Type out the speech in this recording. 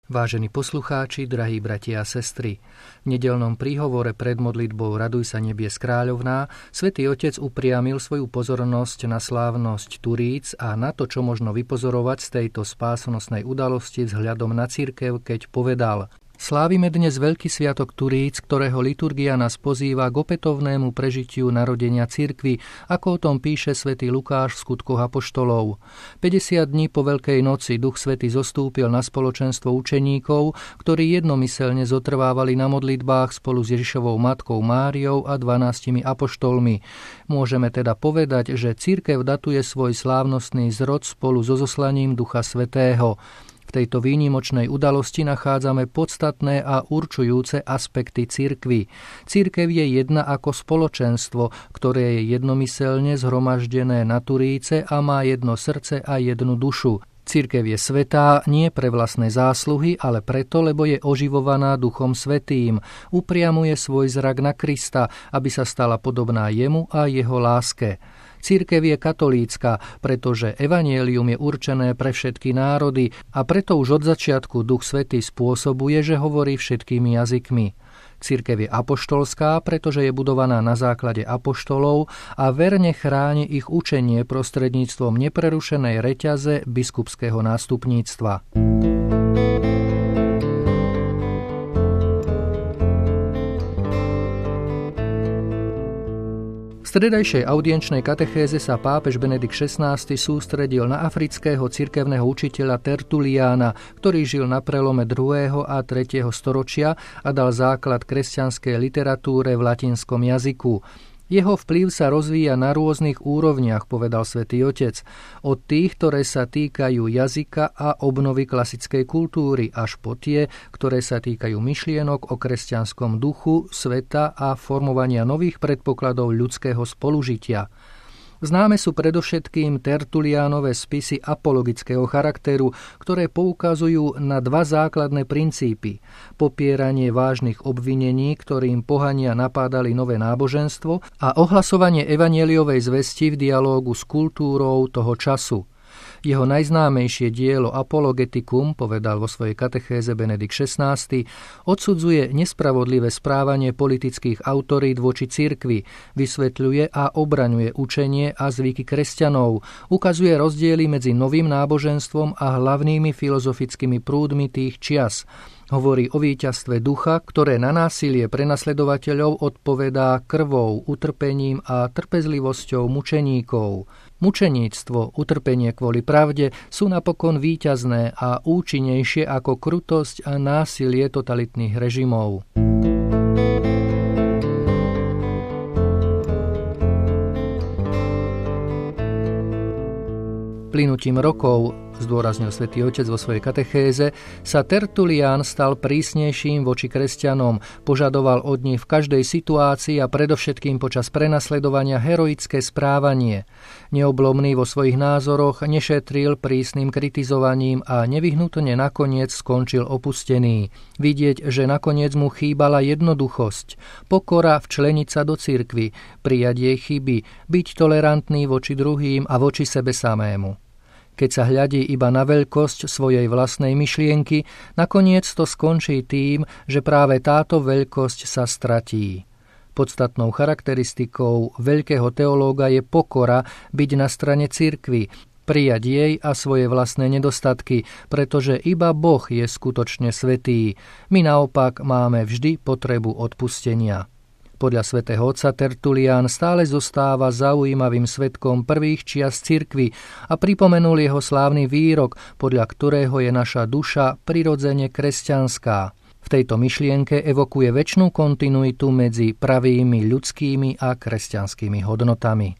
Vážení poslucháči, drahí bratia a sestry, v nedeľnom príhovore pred modlitbou Raduj sa nebies kráľovná Svätý Otec upriamil svoju pozornosť na slávnosť Turíc a na to, čo možno vypozorovať z tejto spásonosnej udalosti vzhľadom na cirkev, keď povedal: Slávime dnes veľký sviatok Turíc, ktorého liturgia nás pozýva k opätovnému prežitiu narodenia cirkvi, ako o tom píše svätý Lukáš v Skutkoch apoštolov. 50 dní po Veľkej noci Duch Svätý zostúpil na spoločenstvo učeníkov, ktorí jednomyselne zotrvávali na modlitbách spolu s Ježišovou matkou Máriou a 12 apoštolmi. Môžeme teda povedať, že cirkev datuje svoj slávnostný zrod spolu so zoslaním Ducha Svätého. V tejto výnimočnej udalosti nachádzame podstatné a určujúce aspekty cirkvi. Cirkev je jedna ako spoločenstvo, ktoré je jednomyselne zhromaždené na Turíce a má jedno srdce a jednu dušu. Cirkev je svätá nie pre vlastné zásluhy, ale preto, lebo je oživovaná Duchom Svätým. Upriamuje svoj zrak na Krista, aby sa stala podobná jemu a jeho láske. Cirkev je katolícka, pretože evanjelium je určené pre všetky národy a preto už od začiatku Duch Svätý spôsobuje, že hovorí všetkými jazykmi. Cirkev je apoštolská, pretože je budovaná na základe apoštolov a verne chráni ich učenie prostredníctvom neprerušenej reťaze biskupského nástupníctva. V stredajšej audienčnej katechéze sa pápež Benedikt XVI sústredil na afrického cirkevného učiteľa Tertuliána, ktorý žil na prelome 2. a 3. storočia a dal základ kresťanskej literatúre v latinskom jazyku. Jeho vplyv sa rozvíja na rôznych úrovniach, povedal Svätý Otec. Od tých, ktoré sa týkajú jazyka a obnovy klasickej kultúry, až po tie, ktoré sa týkajú myšlienok o kresťanskom duchu, sveta a formovania nových predpokladov ľudského spolužitia. Známe sú predovšetkým Tertuliánove spisy apologického charakteru, ktoré poukazujú na dva základné princípy. Popieranie vážnych obvinení, ktorým pohania napádali nové náboženstvo, a ohlasovanie evanjeliovej zvesti v dialógu s kultúrou toho času. Jeho najznámejšie dielo Apologetikum, povedal vo svojej katechéze Benedikt XVI, odsudzuje nespravodlivé správanie politických autorít voči cirkvi, vysvetľuje a obraňuje učenie a zvyky kresťanov, ukazuje rozdiely medzi novým náboženstvom a hlavnými filozofickými prúdmi tých čias. Hovorí o víťazstve ducha, ktoré na násilie prenasledovateľov odpovedá krvou, utrpením a trpezlivosťou mučeníkov. Mučeníctvo, utrpenie kvôli pravde sú napokon víťazné a účinnejšie ako krutosť a násilie totalitných režimov. Plynutím rokov, zdôraznil Svätý Otec vo svojej katechéze, sa Tertulián stal prísnejším voči kresťanom, požadoval od nich v každej situácii a predovšetkým počas prenasledovania heroické správanie. Neoblomný vo svojich názoroch, nešetril prísnym kritizovaním a nevyhnutne nakoniec skončil opustený. Vidieť, že nakoniec mu chýbala jednoduchosť, pokora včleniť sa do cirkvi, prijať jej chyby, byť tolerantný voči druhým a voči sebe samému. Keď sa hľadí iba na veľkosť svojej vlastnej myšlienky, nakoniec to skončí tým, že práve táto veľkosť sa stratí. Podstatnou charakteristikou veľkého teológa je pokora, byť na strane cirkvi, prijať jej a svoje vlastné nedostatky, pretože iba Boh je skutočne svätý. My naopak máme vždy potrebu odpustenia. Podľa svätého otca Tertulián stále zostáva zaujímavým svedkom prvých čias cirkvi a pripomenul jeho slávny výrok, podľa ktorého je naša duša prirodzene kresťanská. V tejto myšlienke evokuje večnú kontinuitu medzi pravými ľudskými a kresťanskými hodnotami.